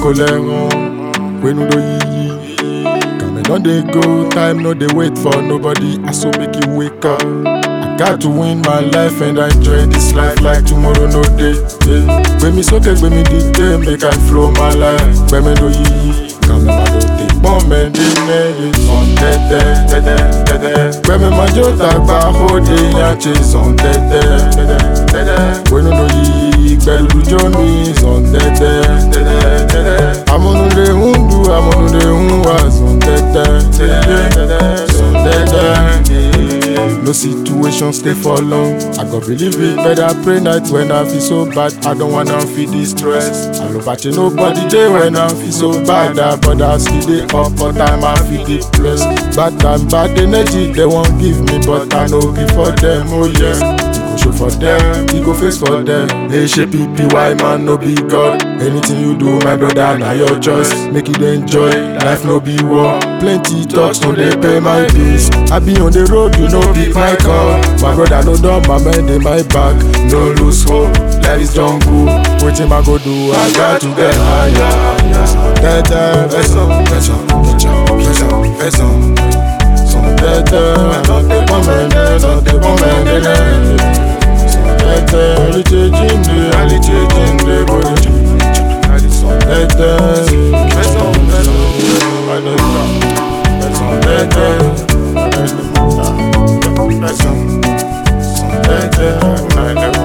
colero, we no do yi. Come on they go, time no they wait for nobody. I so make you wake up. I got to win my life and I enjoy this life like tomorrow no day. When me so get, when me detail, make I flow my life. When me do yi, come on do take bomb and dinner. On tete, when me manjo tagba hode ya chase on tete. When no do yi, bedu Johnny's on tete. I'm on the hundu, I'm on the hunwas on tete. No situation stay for long. I go believe it, but I pray night when I feel so bad. I don't wanna feel distress. I love watching nobody day when I feel so bad. But I see the up, but time I feel depressed. Bad time, bad energy they won't give me, but I know before them. Oh yeah. Show for them, he go face for them. HAPPY man no be God. Anything you do, my brother, now your choice. Make it enjoy, life no be war. Plenty talks, no they pay my bills. I be on the road, you know pick my call. My brother no dumb, my man in my back. No lose hope, life is jungle. What him I go do, I got to get higher. Tete, beso, I don't take one man, I don't take one man. Ali changing the body. I